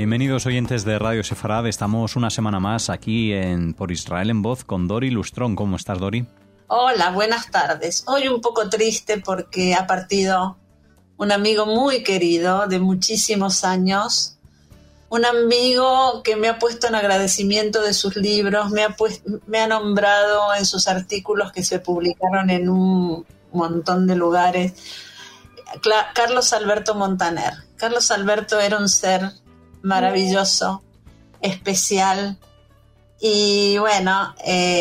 Bienvenidos oyentes de Radio Sefarad. Estamos una semana más aquí Por Israel en Voz con Dori Lustrón. ¿Cómo estás, Dori? Hola, buenas tardes. Hoy un poco triste porque ha partido un amigo muy querido de muchísimos años, un amigo que me ha puesto en agradecimiento de sus libros, me ha nombrado en sus artículos que se publicaron en un montón de lugares. Carlos Alberto Montaner. Carlos Alberto era un ser maravilloso, especial, y bueno,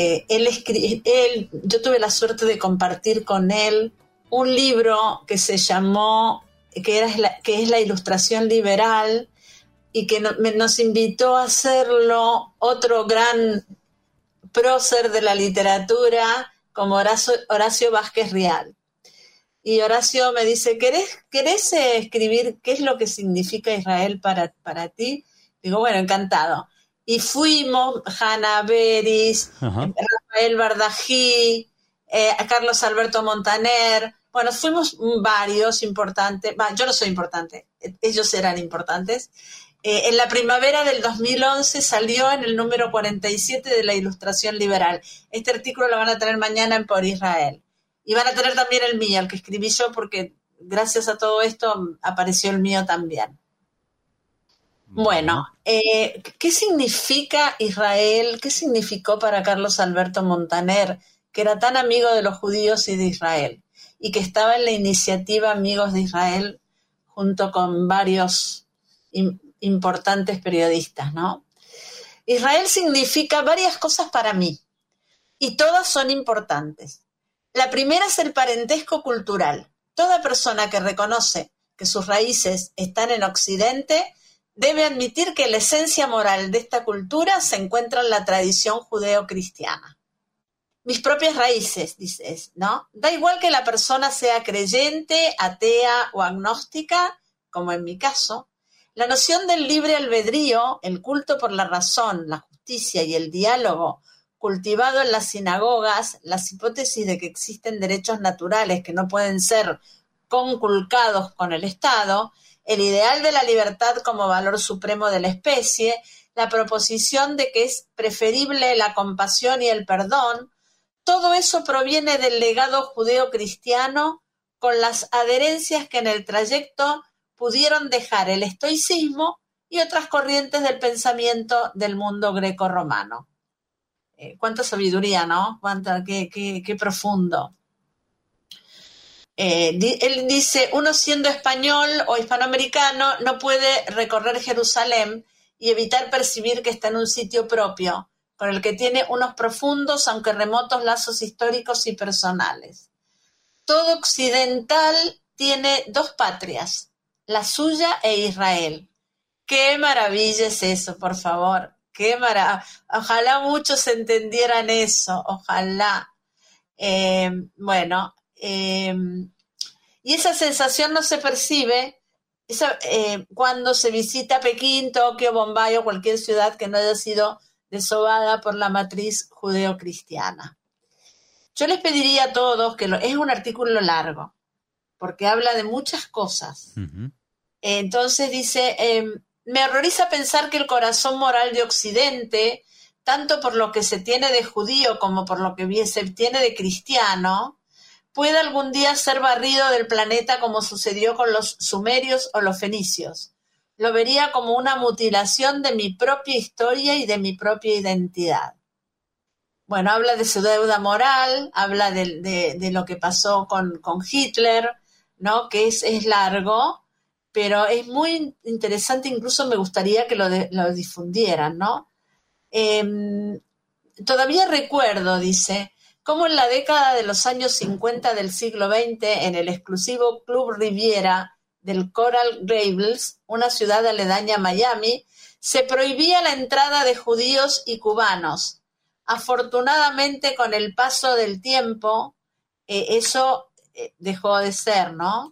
yo tuve la suerte de compartir con él un libro que se llamó, que es la ilustración liberal, y que nos invitó a hacerlo otro gran prócer de la literatura como Horacio Vázquez Rial. Y Horacio me dice, ¿querés escribir qué es lo que significa Israel para ti? Digo, bueno, encantado. Y fuimos, Hanna Beris, Rafael Bardají, Carlos Alberto Montaner. Bueno, fuimos varios importantes. Yo no soy importante, ellos eran importantes. En la primavera del 2011 salió en el número 47 de la Ilustración Liberal. Este artículo lo van a tener mañana en Por Israel. Y van a tener también el mío, el que escribí yo, porque gracias a todo esto apareció el mío también. Bueno, ¿qué significa Israel? ¿Qué significó para Carlos Alberto Montaner, que era tan amigo de los judíos y de Israel, y que estaba en la iniciativa Amigos de Israel junto con varios importantes periodistas, ¿no? Israel significa varias cosas para mí, y todas son importantes. La primera es el parentesco cultural. Toda persona que reconoce que sus raíces están en Occidente debe admitir que la esencia moral de esta cultura se encuentra en la tradición judeo-cristiana. Mis propias raíces, dices, ¿no? Da igual que la persona sea creyente, atea o agnóstica, como en mi caso. La noción del libre albedrío, el culto por la razón, la justicia y el diálogo cultivado en las sinagogas, las hipótesis de que existen derechos naturales que no pueden ser conculcados con el Estado, el ideal de la libertad como valor supremo de la especie, la proposición de que es preferible la compasión y el perdón, todo eso proviene del legado judeo-cristiano con las adherencias que en el trayecto pudieron dejar el estoicismo y otras corrientes del pensamiento del mundo greco-romano. Cuánta sabiduría, ¿no? Qué profundo. Él dice, uno siendo español o hispanoamericano no puede recorrer Jerusalén y evitar percibir que está en un sitio propio, con el que tiene unos profundos, aunque remotos, lazos históricos y personales. Todo occidental tiene dos patrias, la suya e Israel. ¡Qué maravilla es eso, por favor! ¡Qué maravilla! Ojalá muchos entendieran eso, ojalá. Y esa sensación no se percibe cuando se visita Pekín, Tokio, Bombay o cualquier ciudad que no haya sido desovada por la matriz judeocristiana. Yo les pediría a todos que es un artículo largo, porque habla de muchas cosas. Uh-huh. Entonces dice, me horroriza pensar que el corazón moral de Occidente, tanto por lo que se tiene de judío como por lo que se tiene de cristiano, pueda algún día ser barrido del planeta como sucedió con los sumerios o los fenicios. Lo vería como una mutilación de mi propia historia y de mi propia identidad. Bueno, habla de su deuda moral, habla de lo que pasó con Hitler, ¿no? Que es largo, pero es muy interesante, incluso me gustaría que lo difundieran, ¿no? Todavía recuerdo, dice, cómo en la década de los años 50 del siglo XX, en el exclusivo Club Riviera del Coral Gables, una ciudad aledaña a Miami, se prohibía la entrada de judíos y cubanos. Afortunadamente, con el paso del tiempo, eso dejó de ser, ¿no?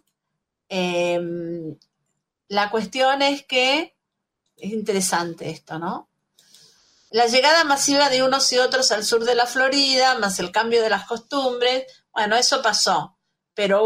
La cuestión es que es interesante esto, ¿no? La llegada masiva de unos y otros al sur de la Florida, más el cambio de las costumbres, bueno, eso pasó. pero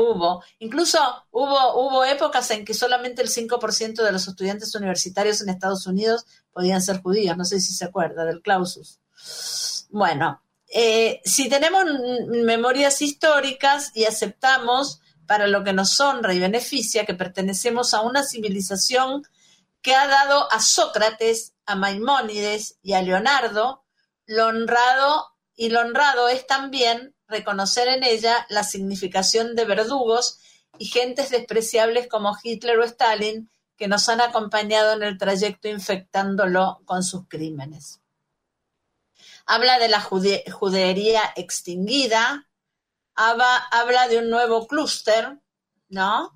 hubo épocas en que solamente el 5% de los estudiantes universitarios en Estados Unidos podían ser judíos. No sé si se acuerda del clausus. Bueno, si tenemos memorias históricas y aceptamos para lo que nos honra y beneficia que pertenecemos a una civilización que ha dado a Sócrates, a Maimónides y a Leonardo, lo honrado es también reconocer en ella la significación de verdugos y gentes despreciables como Hitler o Stalin, que nos han acompañado en el trayecto infectándolo con sus crímenes. Habla de la judería extinguida, habla de un nuevo clúster, ¿no?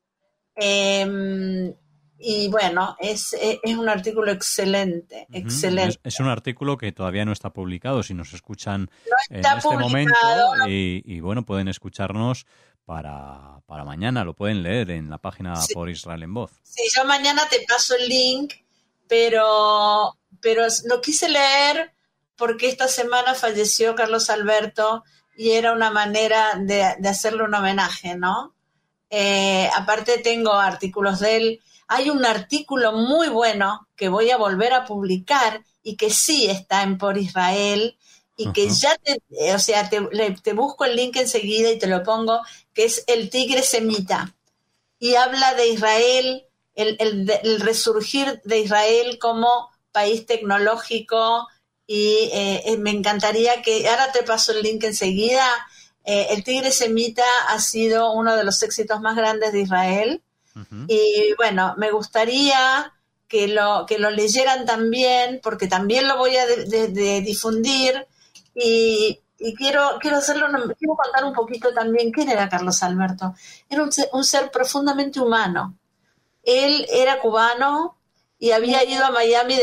Y bueno, es un artículo excelente, excelente. Es un artículo que todavía no está publicado, si nos escuchan no está en este publicado, momento y bueno, pueden escucharnos para mañana, lo pueden leer en la página sí. Por Israel en Voz. Sí, yo mañana te paso el link, pero lo quise leer porque esta semana falleció Carlos Alberto y era una manera de hacerle un homenaje, ¿no? Aparte tengo artículos de él. Hay un artículo muy bueno que voy a volver a publicar y que sí está en Por Israel y que ya te busco el link enseguida y te lo pongo, que es El tigre semita. Y habla de Israel, el resurgir de Israel como país tecnológico y me encantaría que, ahora te paso el link enseguida, El tigre semita ha sido uno de los éxitos más grandes de Israel. Uh-huh. Y bueno, me gustaría que lo leyeran también, porque también lo voy a de difundir y quiero contar un poquito también quién era Carlos Alberto. Era un ser profundamente humano. Él era cubano y había ido a Miami,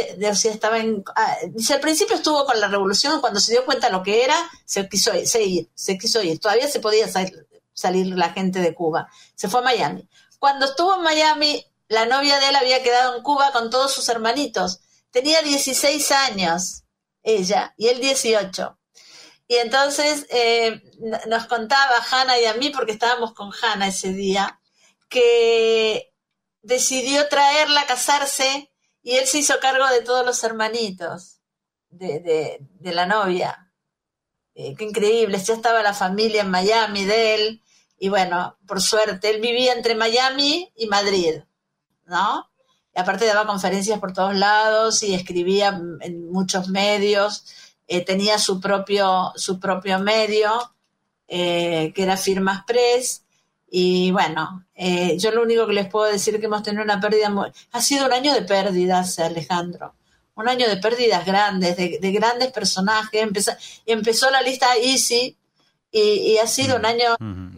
dice, al principio estuvo con la revolución, cuando se dio cuenta lo que era, se quiso ir. Todavía se podía salir la gente de Cuba. Se fue a Miami. Cuando estuvo en Miami, la novia de él había quedado en Cuba con todos sus hermanitos. Tenía 16 años ella y él 18. Y entonces nos contaba Hanna y a mí, porque estábamos con Hanna ese día, que decidió traerla a casarse y él se hizo cargo de todos los hermanitos de la novia. Qué increíble, ya estaba la familia en Miami de él. Y bueno, por suerte, él vivía entre Miami y Madrid, ¿no? Y aparte daba conferencias por todos lados y escribía en muchos medios, tenía su propio medio, que era Firmas Press, y bueno, yo lo único que les puedo decir es que hemos tenido una pérdida ha sido un año de pérdidas, Alejandro, un año de pérdidas grandes, de grandes personajes. Empezó la lista Easy y ha sido un año...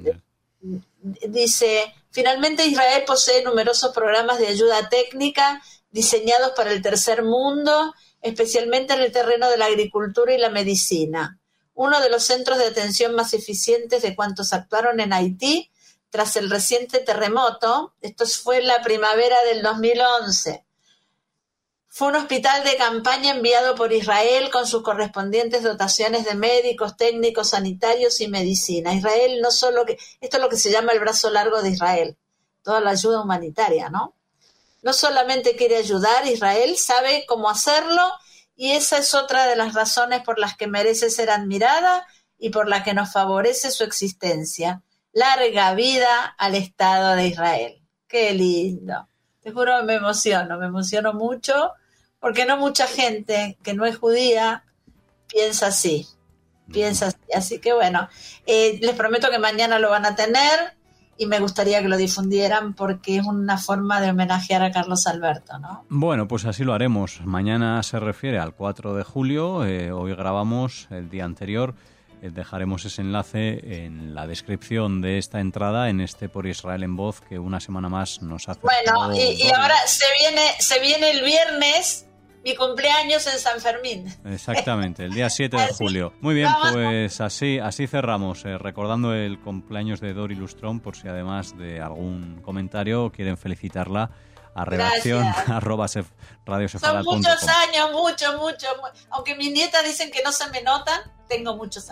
Dice, finalmente Israel posee numerosos programas de ayuda técnica diseñados para el tercer mundo, especialmente en el terreno de la agricultura y la medicina. Uno de los centros de atención más eficientes de cuantos actuaron en Haití tras el reciente terremoto, esto fue en la primavera del 2011. Fue un hospital de campaña enviado por Israel con sus correspondientes dotaciones de médicos, técnicos, sanitarios y medicina. Israel no solo esto es lo que se llama el brazo largo de Israel, toda la ayuda humanitaria, ¿no? No solamente quiere ayudar, Israel sabe cómo hacerlo y esa es otra de las razones por las que merece ser admirada y por la que nos favorece su existencia. Larga vida al Estado de Israel. Qué lindo. Te juro que me emociono mucho, porque no mucha gente que no es judía piensa así. Así que bueno, les prometo que mañana lo van a tener y me gustaría que lo difundieran porque es una forma de homenajear a Carlos Alberto, ¿no? Bueno, pues así lo haremos. Mañana se refiere al 4 de julio, hoy grabamos el día anterior. Dejaremos ese enlace en la descripción de esta entrada en Por Israel en Voz, que una semana más nos hace. Bueno, y ahora se viene el viernes mi cumpleaños en San Fermín. Exactamente, el día 7 de julio. Muy bien, pues así cerramos, recordando el cumpleaños de Dori Lustrón, por si además de algún comentario quieren felicitarla a redacción @radiosefarad.com. Son muchos años, mucho. Aunque mis nietas dicen que no se me notan, tengo muchos años.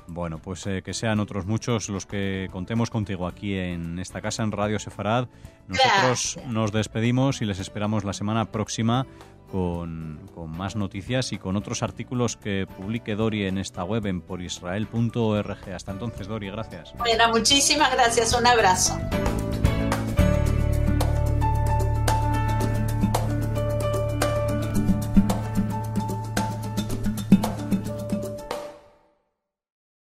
Bueno, pues que sean otros muchos los que contemos contigo aquí en esta casa, en Radio Sefarad. Nosotros nos despedimos y les esperamos la semana próxima con más noticias y con otros artículos que publique Dori en esta web, en porisrael.org. Hasta entonces, Dori, gracias. Bueno, muchísimas gracias. Un abrazo.